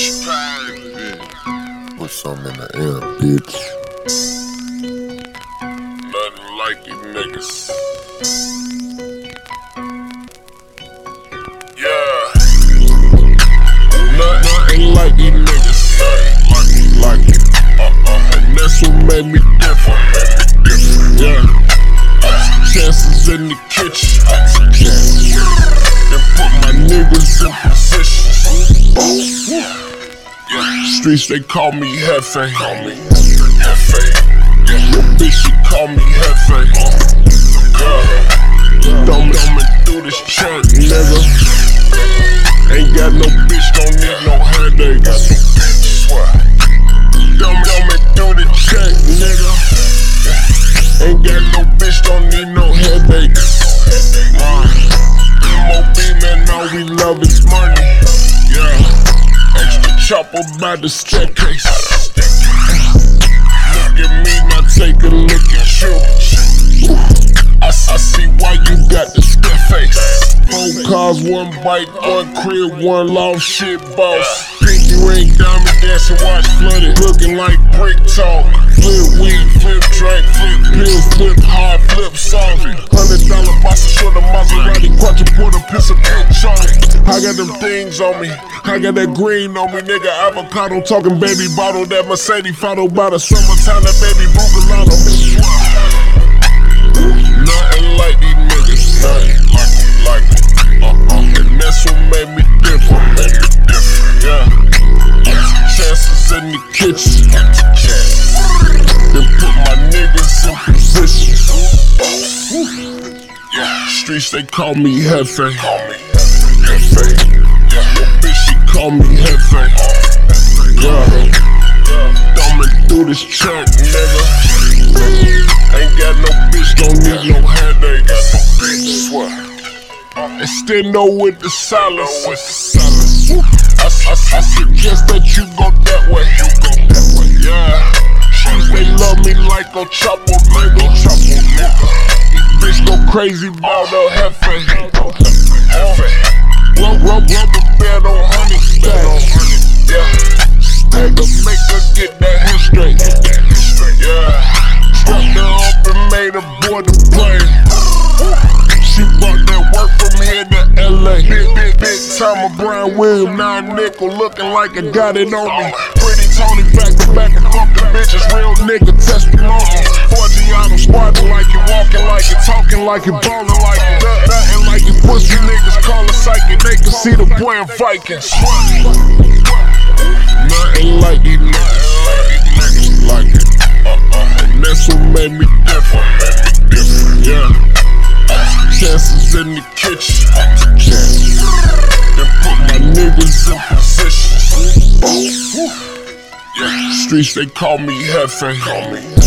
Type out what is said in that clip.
Put some in the air, bitch. Nothing like you niggas. Yeah. Nothing like you niggas. Nothing like it. And that's what made me different. Yeah. Chances in the kitchen. Then put my niggas in position. Streets, they call me Hefe. Your bitch, she call me Hefe. Don't make me do this check, nigga. Ain't got no bitch, don't need no headache. Don't make me do the check, nigga. Ain't got no bitch, don't need no headache. MOB, man, all we love is money. Yeah. Extra chopper by the staircase. Look at me, now take a look at you. I see why you got the stiff face. 4 cars, 1 bike, 1 crib, 1 lost shit boss. Pinky ring, diamond dancing, watch flooded, looking like brick talk. Flip weed, flip drink, flip pills, flip hard, flip sauce. $100 box, short of Maserati, quadruple piss of pitch on it. I got them things on me, I got that green on me, nigga. Avocado talking baby bottle, that Mercedes followed by the summertime, that baby Bugalato. Nothing like these niggas, nothing like it. And that's what made me different, yeah. Chances in the kitchen. Then put my niggas in position. Streets, they call me Hefe. Your bitch, she call me Hefe. Don't make do this check, nigga. Ain't got no bitch, don't need no headache. Extendo with the silence. I suggest that you go that way. Yeah. They love me like a chopper, nigga. These bitch go crazy about the Hefe. Rubber band on 100 stacks. Yeah. Nigga, make her get that head straight. Yeah. Struck her up and made her board the plane. She brought that work from here to LA. Big time of Brian Williams, 9 nickel, looking like I got it on me. Pretty Tony back to back and fuck the bitches, real nigga testimony. Forgiano squatting like you, walking like you, talking like you, ballin' like you, nothing like you. Pussy niggas call a psychic, they can see the boy in Vikings. Nothing like you, nothing like it. And that's what made me different, yeah. Chances in the kitchen. Then put my niggas in position. Streets, they call me Hefe.